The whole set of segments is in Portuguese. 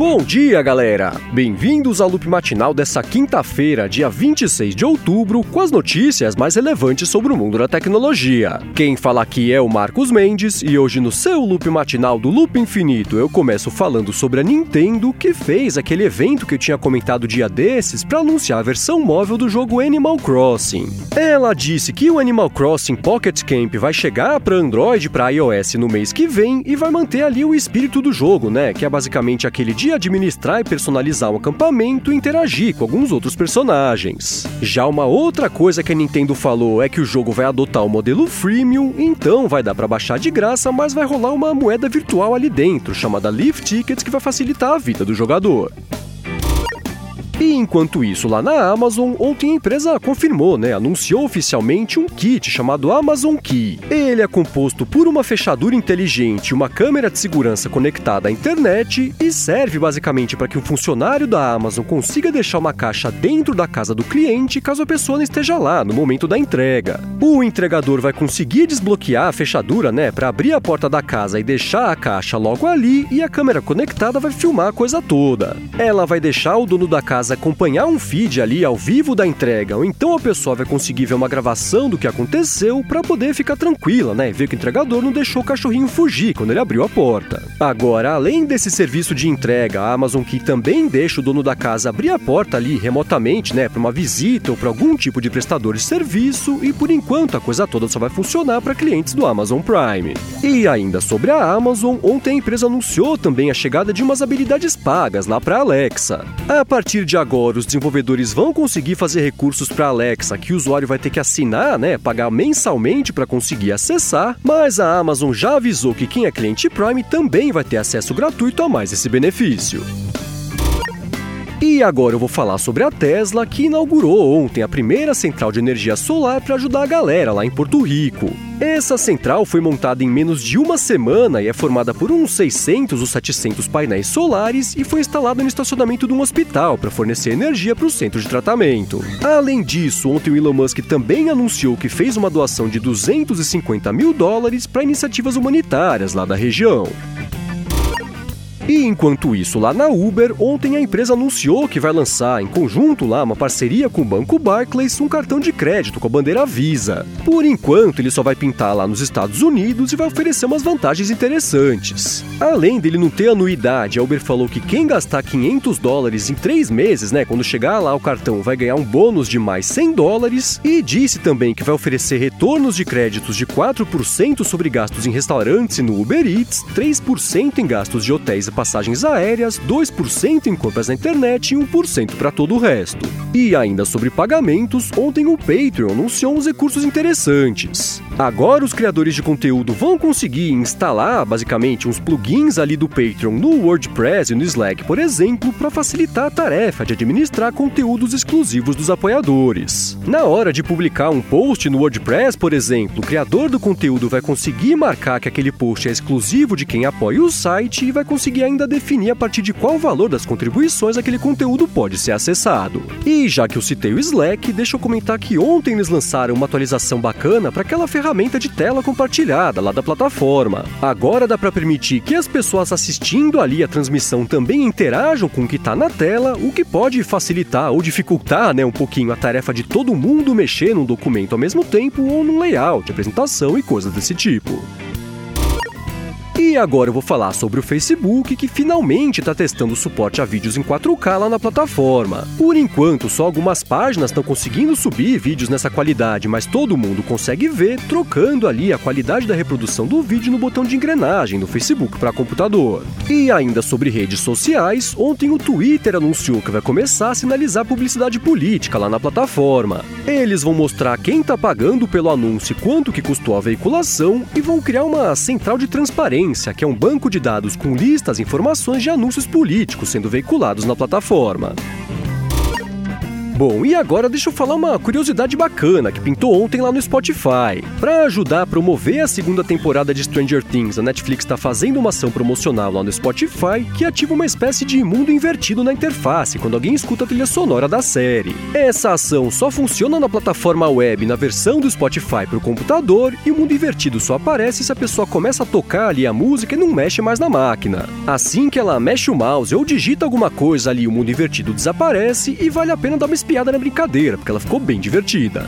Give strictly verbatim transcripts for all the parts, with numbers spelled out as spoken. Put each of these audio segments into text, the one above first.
Bom dia, galera! Bem-vindos ao Loop Matinal dessa quinta-feira, dia vinte e seis de outubro, com as notícias mais relevantes sobre o mundo da tecnologia. Quem fala aqui é o Marcos Mendes, e hoje no seu Loop Matinal do Loop Infinito eu começo falando sobre a Nintendo, que fez aquele evento que eu tinha comentado dia desses para anunciar a versão móvel do jogo Animal Crossing. Ela disse que o Animal Crossing Pocket Camp vai chegar para Android e para iOS no mês que vem e vai manter ali o espírito do jogo, né? Que é basicamente aquele de administrar e personalizar um acampamento e interagir com alguns outros personagens. Já uma outra coisa que a Nintendo falou é que o jogo vai adotar o modelo freemium, então vai dar para baixar de graça, mas vai rolar uma moeda virtual ali dentro, chamada Live Tickets, que vai facilitar a vida do jogador. E enquanto isso, lá na Amazon, ontem a empresa confirmou, né, anunciou oficialmente um kit chamado Amazon Key. Ele é composto por uma fechadura inteligente e uma câmera de segurança conectada à internet e serve basicamente para que um funcionário da Amazon consiga deixar uma caixa dentro da casa do cliente caso a pessoa não esteja lá no momento da entrega. O entregador vai conseguir desbloquear a fechadura, né, para abrir a porta da casa e deixar a caixa logo ali, e a câmera conectada vai filmar a coisa toda. Ela vai deixar o dono da casa acompanhar um feed ali ao vivo da entrega, ou então a pessoa vai conseguir ver uma gravação do que aconteceu para poder ficar tranquila, né, e ver que o entregador não deixou o cachorrinho fugir quando ele abriu a porta. Agora, além desse serviço de entrega, a Amazon Key também deixa o dono da casa abrir a porta ali remotamente, né, para uma visita ou para algum tipo de prestador de serviço, e por enquanto a coisa toda só vai funcionar para clientes do Amazon Prime. E ainda sobre a Amazon, ontem a empresa anunciou também a chegada de umas habilidades pagas lá para Alexa. A partir de agora, os desenvolvedores vão conseguir fazer recursos para Alexa que o usuário vai ter que assinar, né, pagar mensalmente para conseguir acessar, mas a Amazon já avisou que quem é cliente Prime também vai ter acesso gratuito a mais esse benefício. E agora eu vou falar sobre a Tesla, que inaugurou ontem a primeira central de energia solar para ajudar a galera lá em Porto Rico. Essa central foi montada em menos de uma semana e é formada por uns seiscentos ou setecentos painéis solares e foi instalada no estacionamento de um hospital para fornecer energia para o centro de tratamento. Além disso, ontem o Elon Musk também anunciou que fez uma doação de duzentos e cinquenta mil dólares para iniciativas humanitárias lá da região. E enquanto isso, lá na Uber, ontem a empresa anunciou que vai lançar, em conjunto lá, uma parceria com o banco Barclays, um cartão de crédito com a bandeira Visa. Por enquanto, ele só vai pintar lá nos Estados Unidos e vai oferecer umas vantagens interessantes. Além dele não ter anuidade, a Uber falou que quem gastar quinhentos dólares em três meses, né, quando chegar lá o cartão, vai ganhar um bônus de mais cem dólares, e disse também que vai oferecer retornos de créditos de quatro por cento sobre gastos em restaurantes e no Uber Eats, três por cento em gastos de hotéis e passagens aéreas, dois por cento em compras na internet e um por cento para todo o resto. E ainda sobre pagamentos, ontem o Patreon anunciou uns recursos interessantes. Agora os criadores de conteúdo vão conseguir instalar, basicamente, uns plugins ali do Patreon no WordPress e no Slack, por exemplo, para facilitar a tarefa de administrar conteúdos exclusivos dos apoiadores. Na hora de publicar um post no WordPress, por exemplo, o criador do conteúdo vai conseguir marcar que aquele post é exclusivo de quem apoia o site e vai conseguir ainda definir a partir de qual valor das contribuições aquele conteúdo pode ser acessado. E já que eu citei o Slack, deixa eu comentar que ontem eles lançaram uma atualização bacana para aquela ferramenta de tela compartilhada lá da plataforma. Agora dá para permitir que as pessoas assistindo ali a transmissão também interajam com o que está na tela, o que pode facilitar ou dificultar, né, um pouquinho a tarefa de todo mundo mexer num documento ao mesmo tempo ou num layout, apresentação e coisas desse tipo. E agora eu vou falar sobre o Facebook, que finalmente está testando suporte a vídeos em quatro K lá na plataforma. Por enquanto, só algumas páginas estão conseguindo subir vídeos nessa qualidade, mas todo mundo consegue ver, trocando ali a qualidade da reprodução do vídeo no botão de engrenagem do Facebook para computador. E ainda sobre redes sociais, ontem o Twitter anunciou que vai começar a sinalizar publicidade política lá na plataforma. Eles vão mostrar quem está pagando pelo anúncio e quanto que custou a veiculação, e vão criar uma central de transparência, que é um banco de dados com listas e informações de anúncios políticos sendo veiculados na plataforma. Bom, e agora deixa eu falar uma curiosidade bacana que pintou ontem lá no Spotify. Para ajudar a promover a segunda temporada de Stranger Things, a Netflix está fazendo uma ação promocional lá no Spotify que ativa uma espécie de mundo invertido na interface quando alguém escuta a trilha sonora da série. Essa ação só funciona na plataforma web na versão do Spotify para o computador e o mundo invertido só aparece se a pessoa começa a tocar ali a música e não mexe mais na máquina. Assim que ela mexe o mouse ou digita alguma coisa ali, o mundo invertido desaparece e vale a pena dar uma espiada na brincadeira, porque ela ficou bem divertida.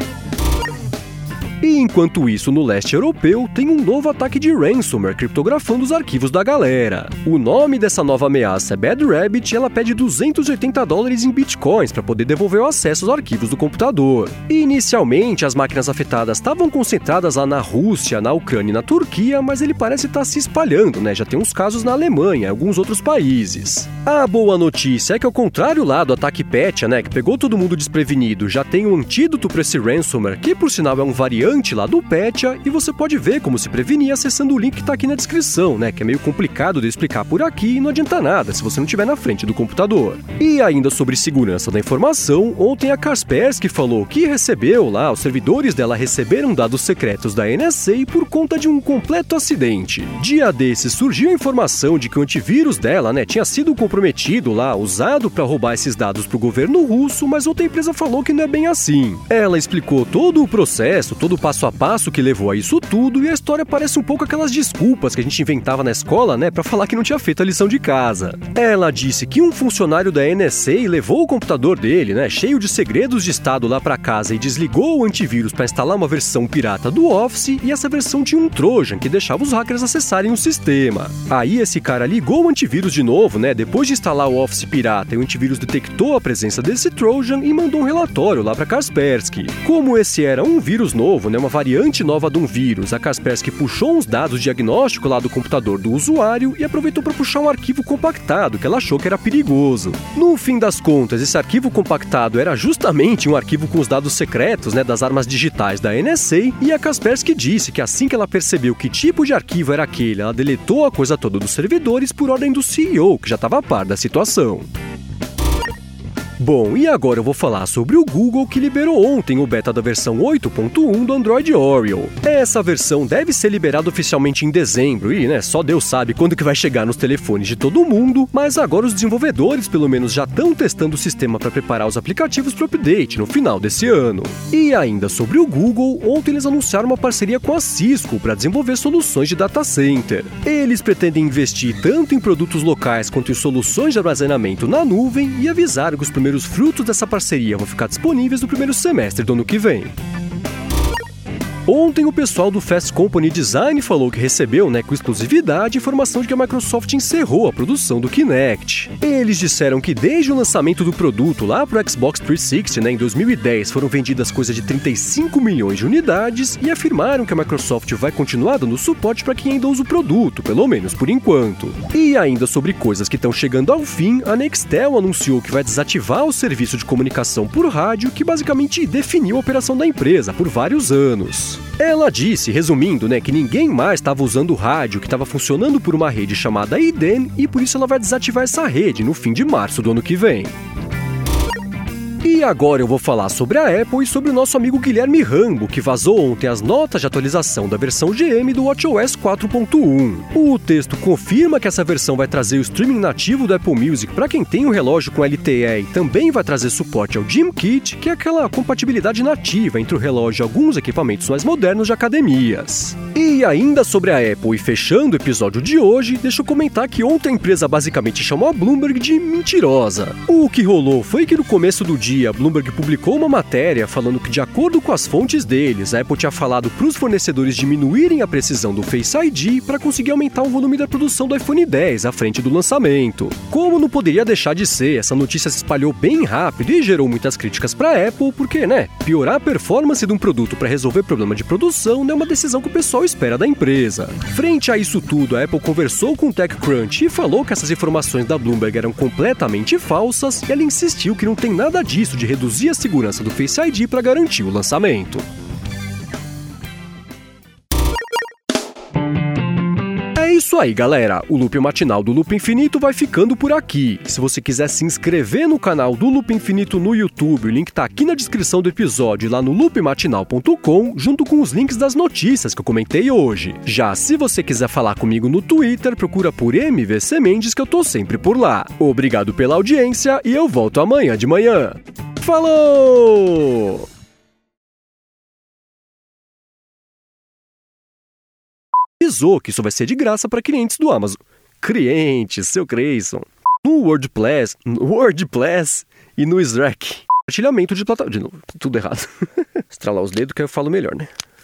E enquanto isso, no leste europeu, tem um novo ataque de ransomware criptografando os arquivos da galera. O nome dessa nova ameaça é Bad Rabbit e ela pede duzentos e oitenta dólares em bitcoins para poder devolver o acesso aos arquivos do computador. E, inicialmente, as máquinas afetadas estavam concentradas lá na Rússia, na Ucrânia e na Turquia, mas ele parece estar se espalhando, né? Já tem uns casos na Alemanha e alguns outros países. A boa notícia é que, ao contrário lá do ataque Petya, né, que pegou todo mundo desprevenido, já tem um antídoto para esse ransomware, que por sinal é um variante lá do Petya, e você pode ver como se prevenir acessando o link que está aqui na descrição, né, que é meio complicado de explicar por aqui e não adianta nada se você não estiver na frente do computador. E ainda sobre segurança da informação, ontem a Kaspersky falou que recebeu lá, os servidores dela receberam dados secretos da N S A por conta de um completo acidente. Dia desses surgiu a informação de que o antivírus dela, né, tinha sido comprometido lá, usado para roubar esses dados para o governo russo, mas outra empresa falou que não é bem assim. Ela explicou todo o processo, todo o passo a passo que levou a isso tudo, e a história parece um pouco aquelas desculpas que a gente inventava na escola, né, pra falar que não tinha feito a lição de casa. Ela disse que um funcionário da N S A levou o computador dele, né, cheio de segredos de estado lá pra casa e desligou o antivírus pra instalar uma versão pirata do Office, e essa versão tinha um Trojan que deixava os hackers acessarem o sistema. Aí esse cara ligou o antivírus de novo, né, depois de instalar o Office pirata, e o antivírus detectou a presença desse Trojan e mandou um relatório lá pra Kaspersky. Como esse era um vírus novo, né, uma variante nova de um vírus, a Kaspersky puxou uns dados de diagnóstico lá do computador do usuário e aproveitou para puxar um arquivo compactado que ela achou que era perigoso. No fim das contas, esse arquivo compactado era justamente um arquivo com os dados secretos, né, das armas digitais da N S A, e a Kaspersky disse que assim que ela percebeu que tipo de arquivo era aquele, ela deletou a coisa toda dos servidores por ordem do C E O, que já estava a par da situação. Bom, e agora eu vou falar sobre o Google, que liberou ontem o beta da versão oito ponto um do Android Oreo. Essa versão deve ser liberada oficialmente em dezembro e, né, só Deus sabe quando que vai chegar nos telefones de todo mundo, mas agora os desenvolvedores pelo menos já estão testando o sistema para preparar os aplicativos para o update no final desse ano. E ainda sobre o Google, ontem eles anunciaram uma parceria com a Cisco para desenvolver soluções de data center. Eles pretendem investir tanto em produtos locais quanto em soluções de armazenamento na nuvem e avisaram que os primeiros Os frutos dessa parceria vão ficar disponíveis no primeiro semestre do ano que vem. Ontem o pessoal do Fast Company Design falou que recebeu, né, com exclusividade, informação de que a Microsoft encerrou a produção do Kinect. Eles disseram que desde o lançamento do produto lá pro Xbox trezentos e sessenta, né, em dois mil e dez, foram vendidas coisa de trinta e cinco milhões de unidades e afirmaram que a Microsoft vai continuar dando suporte para quem ainda usa o produto, pelo menos por enquanto. E ainda sobre coisas que estão chegando ao fim, a Nextel anunciou que vai desativar o serviço de comunicação por rádio que basicamente definiu a operação da empresa por vários anos. Ela disse, resumindo, né, que ninguém mais estava usando o rádio, que estava funcionando por uma rede chamada I D E N, e por isso ela vai desativar essa rede no fim de março do ano que vem. E agora eu vou falar sobre a Apple e sobre o nosso amigo Guilherme Rambo, que vazou ontem as notas de atualização da versão G M do watchOS quatro ponto um. O texto confirma que essa versão vai trazer o streaming nativo do Apple Music para quem tem um relógio com L T E e também vai trazer suporte ao GymKit, que é aquela compatibilidade nativa entre o relógio e alguns equipamentos mais modernos de academias. E ainda sobre a Apple e fechando o episódio de hoje, deixa eu comentar que ontem a empresa basicamente chamou a Bloomberg de mentirosa. O que rolou foi que no começo do dia a Bloomberg publicou uma matéria falando que, de acordo com as fontes deles, a Apple tinha falado para os fornecedores diminuírem a precisão do Face I D para conseguir aumentar o volume da produção do iPhone dez à frente do lançamento. Como não poderia deixar de ser, essa notícia se espalhou bem rápido e gerou muitas críticas para a Apple, porque, né, piorar a performance de um produto para resolver problema de produção não é uma decisão que o pessoal espera da empresa. Frente a isso tudo, a Apple conversou com o TechCrunch e falou que essas informações da Bloomberg eram completamente falsas e ela insistiu que não tem nada disso de reduzir a segurança do Face I D para garantir o lançamento. É isso aí, galera. O Loop Matinal do Loop Infinito vai ficando por aqui. Se você quiser se inscrever no canal do Loop Infinito no YouTube, o link tá aqui na descrição do episódio, lá no loop matinal ponto com, junto com os links das notícias que eu comentei hoje. Já se você quiser falar comigo no Twitter, procura por M V C Mendes, que eu tô sempre por lá. Obrigado pela audiência e eu volto amanhã de manhã. Falou! Avisou que isso vai ser de graça para clientes do Amazon. Clientes, seu Creyson. No WordPress, no WordPress e no Slack. Compartilhamento de plataforma. De novo, tudo errado. Estralar os dedos que eu falo melhor, né?